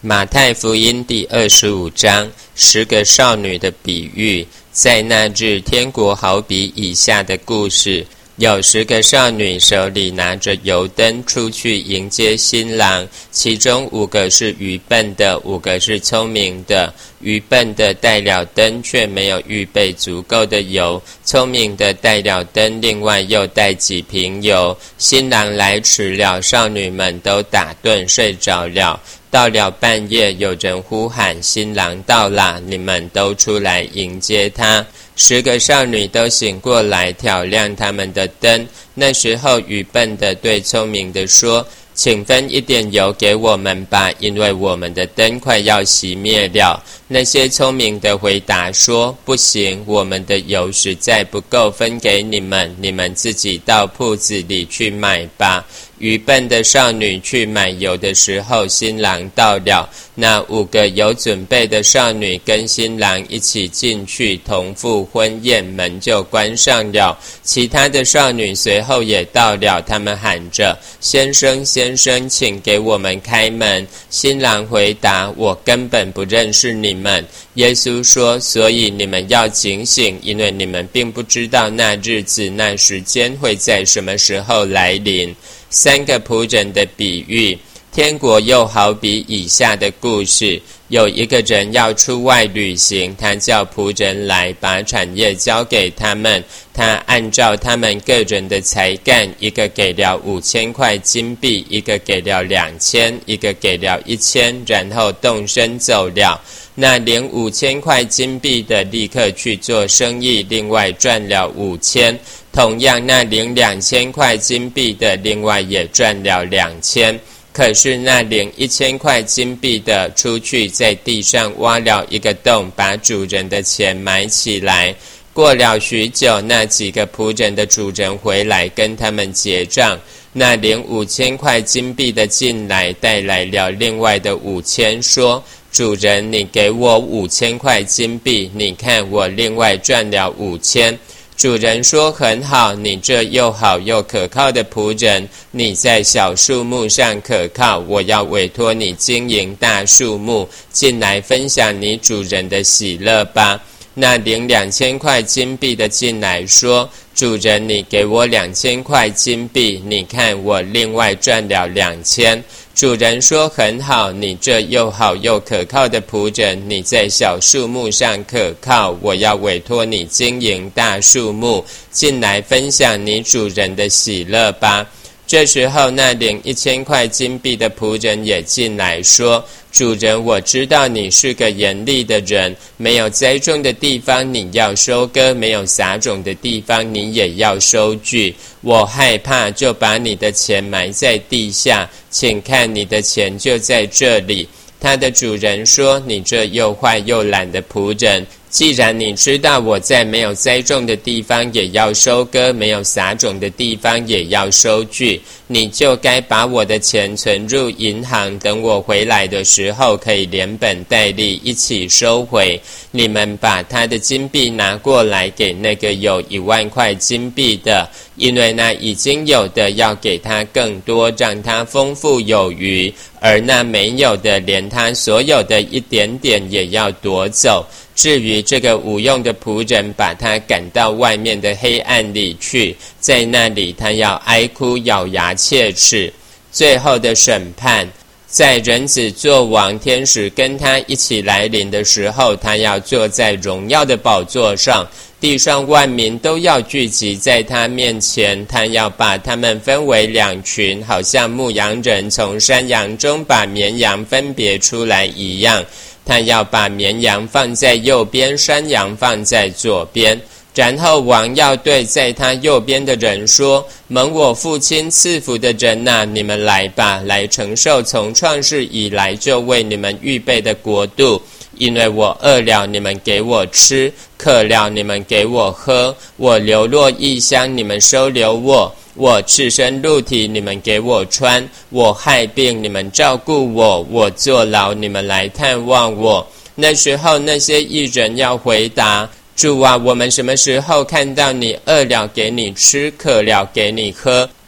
马太福音第25章10个少女的比喻。在那日，天国好比以下的故事：有10个少女手里拿着油灯出去迎接新郎，其中5个是愚笨的，5个是聪明的。愚笨的带了灯，却没有预备足够的油；聪明的带了灯，另外又带几瓶油。新郎来迟了，少女们都打盹睡着了。到了半夜，有人呼喊：新郎到了，你们都出来迎接他。10个少女都醒过来，挑亮他们的灯。那时候，愚笨的对聪明的说：请分一点油给我们吧，因为我们的灯快要熄灭了。那些聪明的回答说：不行，我们的油实在不够分给你们，你们自己到铺子里去买吧。愚笨的少女去买油的时候，新郎到了。那5个有准备的少女跟新郎一起进去同赴婚宴，门就关上了。其他的少女随后也到了，她们喊着：先生，先生，请给我们开门。新郎回答：我根本不认识你们。耶稣说：所以你们要警醒，因为你们并不知道那日子那时间会在什么时候来临。3个仆人的比喻。天国又好比以下的故事：有一个人要出外旅行，他叫仆人来，把产业交给他们。他按照他们个人的才干，一个给了5000块金币，一个给了2000，一个给了1000，然后动身走了。那领5000块金币的立刻去做生意，另外赚了5000。同样，那领2000块金币的另外也赚了2000。可是那领1000块金币的出去，在地上挖了一个洞，把主人的钱埋起来。过了许久，那几个仆人的主人回来跟他们结账。那领5000块金币的进来，带来了另外的5000，说：主人，你给我5000块金币，你看我另外赚了5000。主人说：很好，你这又好又可靠的仆人，你在小数目上可靠，我要委托你经营大数目，进来分享你主人的喜乐吧。那领2000块金币的进来说：主人，你给我2000块金币，你看我另外赚了2000。主人说：很好，你这又好又可靠的仆人，你在小数目上可靠，我要委托你经营大数目，进来分享你主人的喜乐吧。这时候，那领1000块金币的仆人也进来说：主人，我知道你是个严厉的人，没有栽种的地方你要收割，没有撒种的地方你也要收据。我害怕，就把你的钱埋在地下，请看你的钱就在这里。他的主人说：你这又坏又懒的仆人，既然你知道我在没有栽种的地方也要收割，没有撒种的地方也要收据，你就该把我的钱存入银行，等我回来的时候可以连本带利一起收回。你们把他的金币拿过来给那个有10000块金币的，因为那已经有的要给他更多，让他丰富有余，而那没有的，连他所有的一点点也要夺走。至于这个无用的仆人，把他赶到外面的黑暗里去，在那里他要哀哭咬牙切齿。最后的审判，在人子做王，天使跟他一起来临的时候，他要坐在荣耀的宝座上，地上万民都要聚集在他面前，他要把他们分为2群，好像牧羊人从山羊中把绵羊分别出来一样。他要把绵羊放在右边，山羊放在左边。然后王要对在他右边的人说：蒙我父亲赐福的人啊，你们来吧，来承受从创世以来就为你们预备的国度。因为我饿了，你们给我吃；渴了，你们给我喝；我流落异乡，你们收留我；我赤身露体，你们给我穿；我害病，你们照顾我；我坐牢，你们来探望我。那时候，那些义人要回答：主啊，我们什么时候看到你饿了给你吃，渴了给你喝，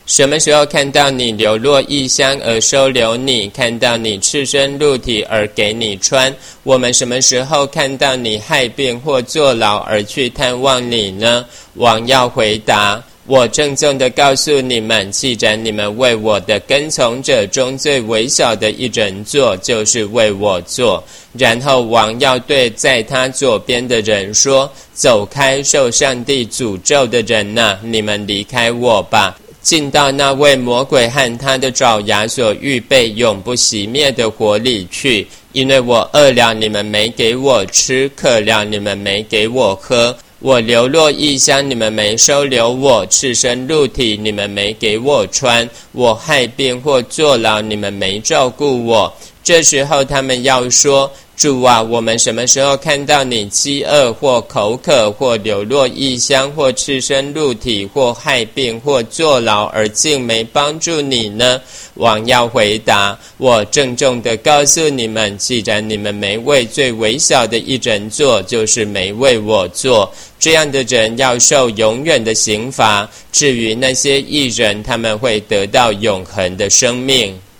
什么时候看到你流落异乡而收留你，看到你赤身露体而给你穿？我们什么时候看到你害病或坐牢而去探望你呢？王要回答，我郑重地告诉你们，既然你们为我的跟从者中最微小的一人做，就是为我做。然后王要对在他左边的人说，走开，受上帝诅咒的人啊，你们离开我吧，进到那为魔鬼和他的爪牙所预备永不熄灭的火里去，因为我饿了，你们没给我吃；渴了，你们没给我喝；我流落异乡，你们没收留我；赤身露体，你们没给我穿；我害病或坐牢，你们没照顾我。这时候他们要说，主啊，我们什么时候看到你饥饿或口渴或流落异乡或赤身露体或害病或坐牢而竟没帮助你呢？王要回答，我郑重地告诉你们，既然你们没为最微小的一人做，就是没为我做。这样的人要受永远的刑罚，至于那些义人，他们会得到永恒的生命。